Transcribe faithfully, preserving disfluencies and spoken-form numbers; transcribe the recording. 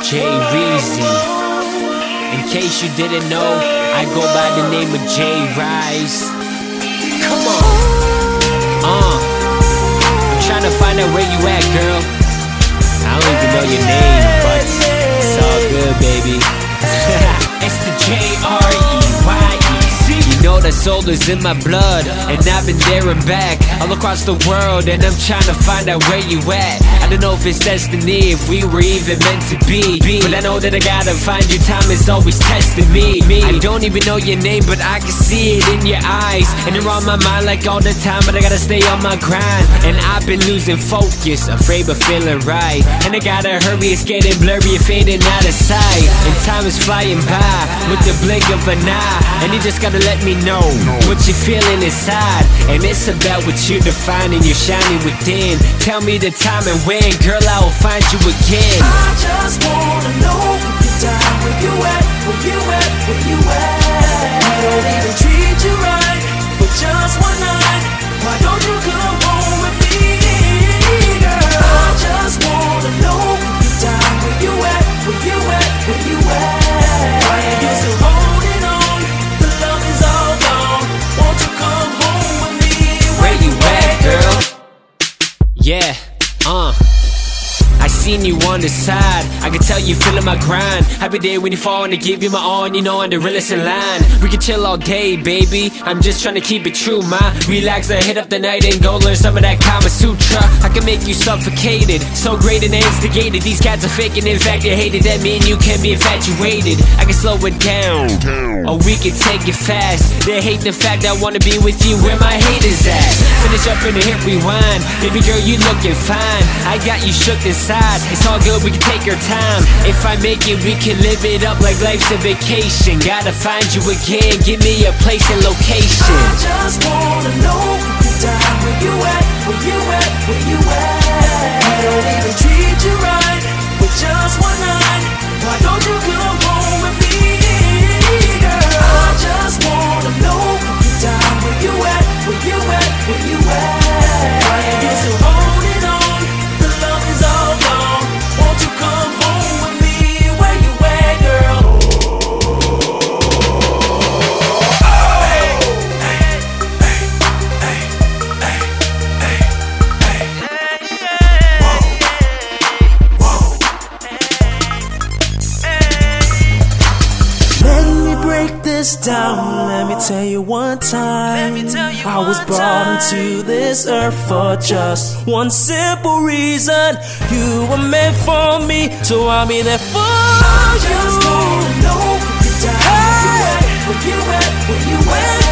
Jay Reezy. In case you didn't know, I go by the name of Jay Rise. Come on. Uh, I'm trying to find out where you at, girl. I don't even know your name, but it's all good, baby. It's the J R E Y E Z. You know that soul is in my blood, and I've been there and back, all across the world, and I'm trying to find out where you at. I don't know if it's destiny, if we were even meant to be, but I know that I gotta find you, time is always testing me. I don't even know your name, but I can see it in your eyes, and you're on my mind like all the time, but I gotta stay on my grind. And I've been losing focus, afraid but feeling right, and I gotta hurry, it's getting blurry and fading out of sight, and time is flying by with the blink of an eye, and you just gotta let me know what you're feeling inside. And it's about what you're defining, you're shining within. Tell me the time and when, girl, I will find you again. I just wanna know the time, where you at, where you at, where you at. I don't even treat you right for just one night. Why don't you come home with me, girl? I just wanna know the time, where you at, where you at, where you at. Why are you still holding on? The love is all gone. Won't you come home with me? Where you at, girl? Yeah, uh I seen you on the side, I can tell you feeling my grind. I be there when you fall and to give you my all, and you know I'm the realest in line. We can chill all day, baby, I'm just trying to keep it true, ma. Relax and hit up the night and go learn some of that Kama Sutra. I can make you suffocated, so great and instigated. These cats are faking, in fact they hated. That mean you can be infatuated. I can slow it down, or we can take it fast. They hate the fact I wanna be with you where my haters at. Finish up in the hit rewind, baby girl you looking fine. I got you shook inside. It's all good, we can take our time. If I make it, we can live it up like life's a vacation. Gotta find you again, give me a place and location. I just wanna know the time, where you at, where you at, where you at. I don't even treat you right for just one night. Why don't you come home with me, girl? I just wanna know the time, where you at, where you at, where you at. Why are you still holding on? The love is all gone. Won't you come home with me? Where you at, girl? Down, let me tell you one time, tell you I was brought time. into this earth for just one simple reason. You were meant for me, so I'll be there for I you. I just wanna know the time, hey. Where you at, where you at, where you at.